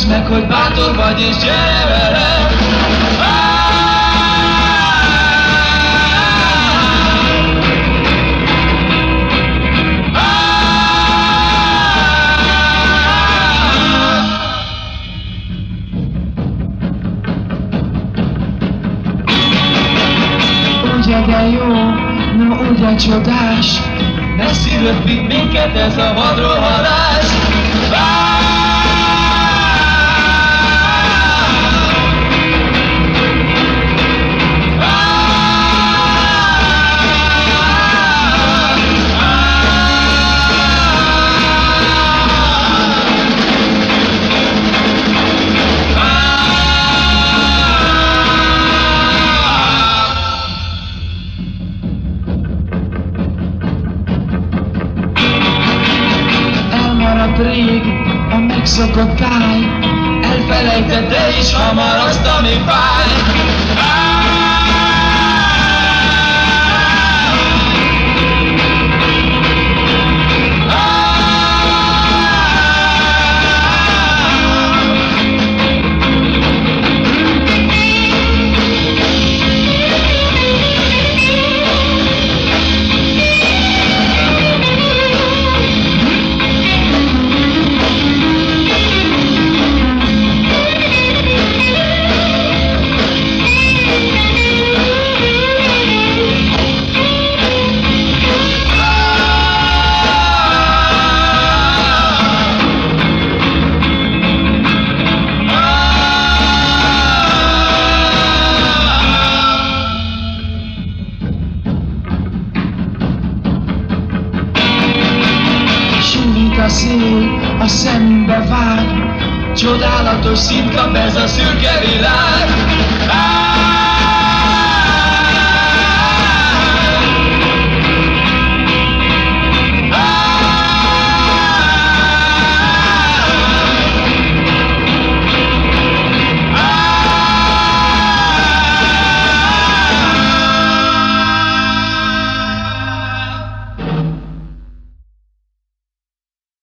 Mutasd meg, hogy bátor vagy, és gyere velem. Ugye de jó, no ugye csodás, messziről vitt minket ez a vadrohanás. Rég a megszokott táj, elfelejtett de is hamar azt, ami fáj. A szél a szemünkbe vág, csodálatos színt kap ez a szürke világ.